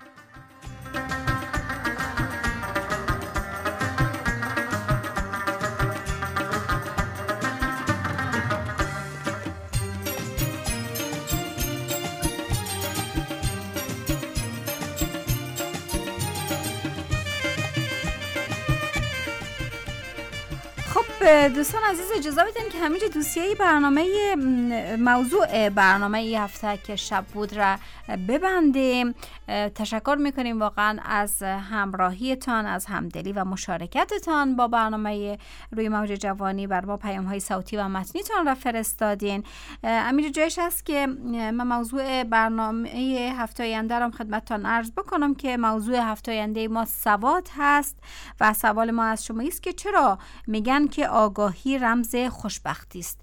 دوستان عزیز اجازه بدین که همینجا دوسیه برنامه موضوع برنامه ای هفته که شب بود را ببندیم. تشکر میکنیم واقعا از همراهیتان، از همدلی و مشارکتتان با برنامه روی موج جوانی. بر ما پیام های صوتی و متنیتان را فرستادین. امیر جایش هست که من موضوع برنامه هفته آینده را خدمتتان عرض بکنم که موضوع هفته آینده ما سواد هست و سوال ما از شما است که چرا میگن که آگاهی رمز خوشبختی است.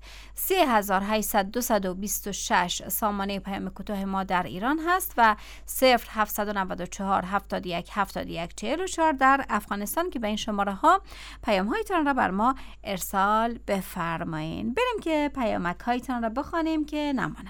3800 سامانه پیام کوتاه ما در ایران هست و 0794 71 71 44 در افغانستان که به این شماره ها پیام هایتان را بر ما ارسال بفرمایید. بریم که پیامک هایتان را بخوانیم که نمانند.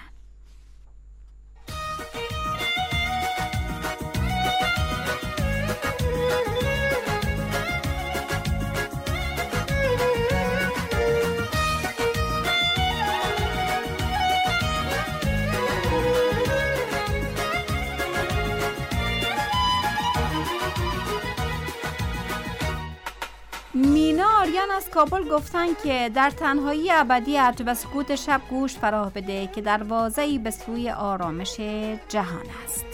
مینا آریان از کابل گفتن که در تنهایی ابدی به سکوت شب گوش فرا بده که دروازه‌ای به سوی آرامش جهان است.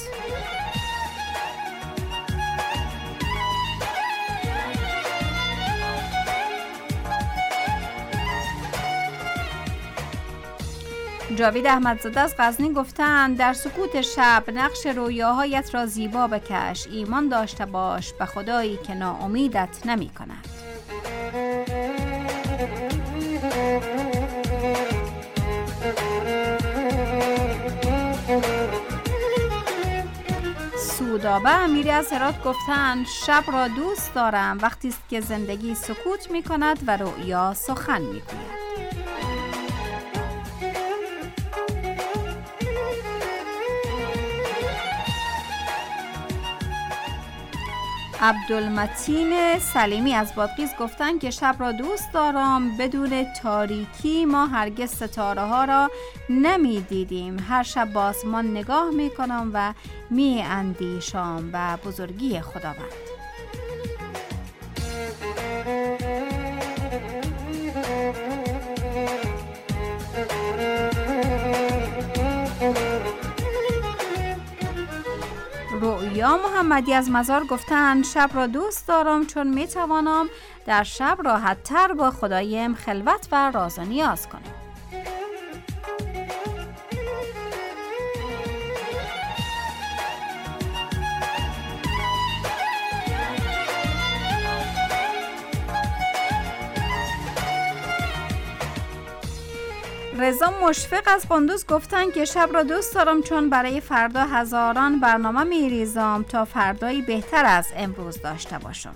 جاوید احمدزاده از غزنی گفتند در سکوت شب نقش رویاهایت را زیبا بکش، ایمان داشته باش به خدایی که ناامیدت نمی کند. سودابه امیری از هرات گفتند شب را دوست دارم وقتی است که زندگی سکوت می کند و رؤیا سخن می گوید. عبدالمتین سلیمی از بادغیس گفتن که شب را دوست دارم، بدون تاریکی ما هرگز ستاره ها را نمی دیدیم. هر شب به آسمان نگاه می کنم و می اندیشم به بزرگی خداوند. رؤیا محمدی از مزار گفتند شب را دوست دارم چون می توانم در شب راحت تر با خدایم خلوت و راز و نیاز کنم. رضا مشفق از قندوز گفتن که شب را دوست دارم چون برای فردا هزاران برنامه می ریزم تا فردایی بهتر از امروز داشته باشم.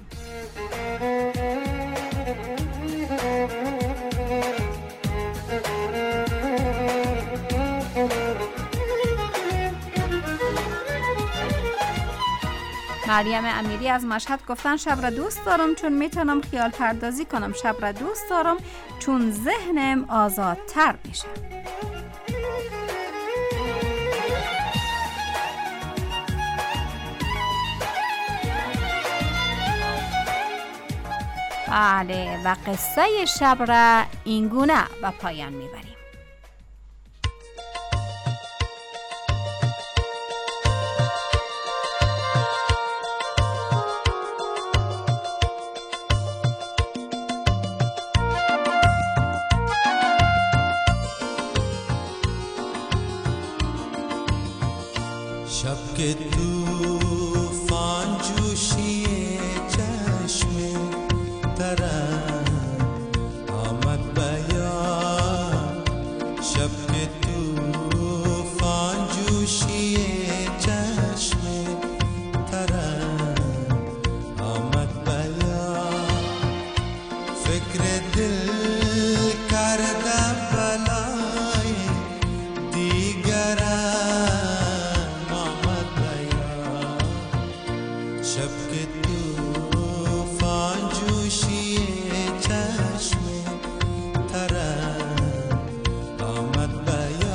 مریم امیری از مشهد گفتن شب را دوست دارم چون میتونم خیال پردازی کنم. شب را دوست دارم چون ذهنم آزادتر میشه. بله و قصه شب را اینگونه به پایان میبریم. شب که طوفان جوشی چشم ترم آمد بیان شب که توفان جوشی چشم ترم آمد به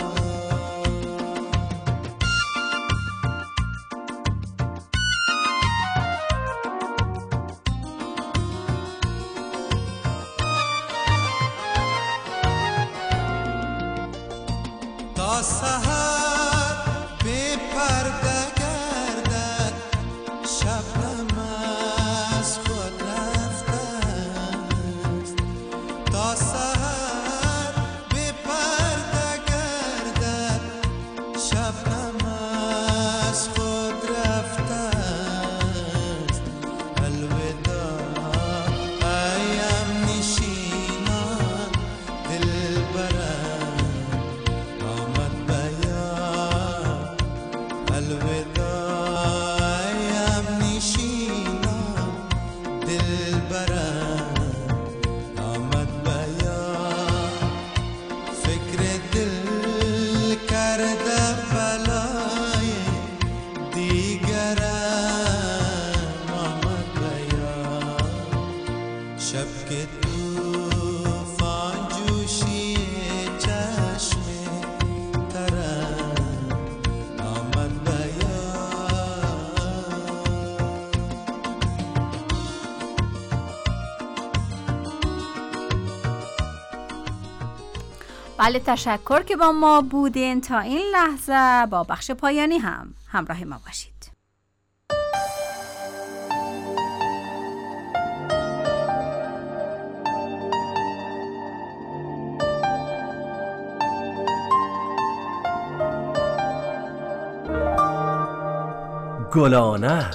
تا سحر بی پرده گردد شبنم از خود رفته است تا سحر بی پرده گردد شبنم از خود رفته است الوداع ایم نشینان دلبرم آمد به یاد الوداع ایم نشینان دلبرم آمد به یاد فکر دل کرده بلای دیگرم آمد به یاد شب که توفان جوشی چشم ترم آمد به یاد بله، تشکر که با ما بودین تا این لحظه. با بخش پایانی هم همراه ما باشید. گلانه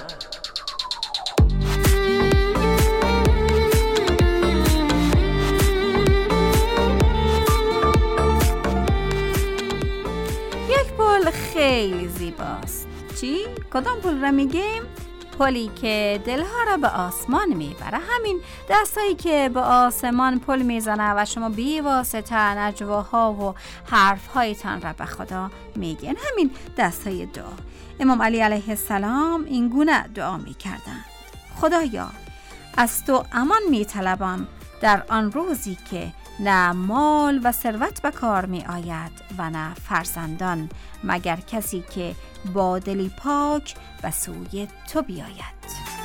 یک پل خیلی زیباست. چی؟ کدام پل را میگیم؟ پلی که دلها را به آسمان میبره. همین دستایی که به آسمان پل میزنه و شما بی واسطه نجواها و حرفهایتان را به خدا میگین. همین دستای دعا. امام علی علیه السلام این گونه دعا میکردند: خدایا از تو امان میطلبم در آن روزی که نه مال و ثروت به کار می آید و نه فرزندان، مگر کسی که با دلی پاک به سوی تو بیاید.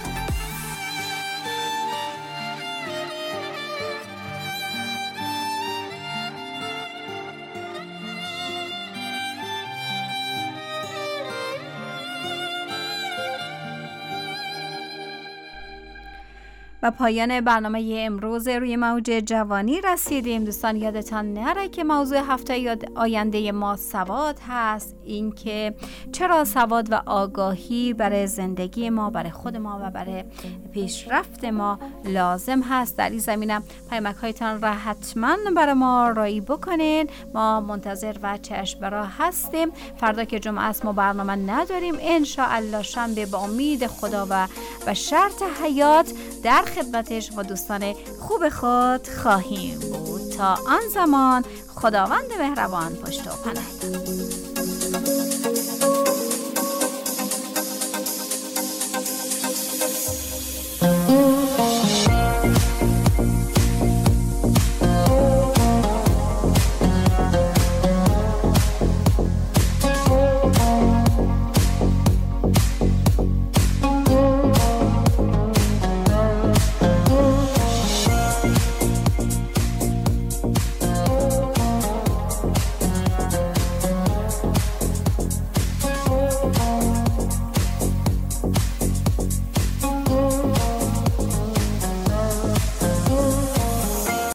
و پایان برنامه امروز روی موج جوانی رسیدیم. دوستان یادتان نره که موضوع هفته آینده ما سواد هست. این که چرا سواد و آگاهی برای زندگی ما، برای خود ما و برای پیشرفت ما لازم هست. در این زمینه پیامک هایتان را حتما برای ما رایی بکنین. ما منتظر و چشم برا هستیم. فردا که جمعه است ما برنامه نداریم. انشاءالله شنبه به امید خدا و به شرط حیات در خدمت شما دوستان خوب خود خواهیم بود. تا آن زمان خداوند مهربان پشت و پناه.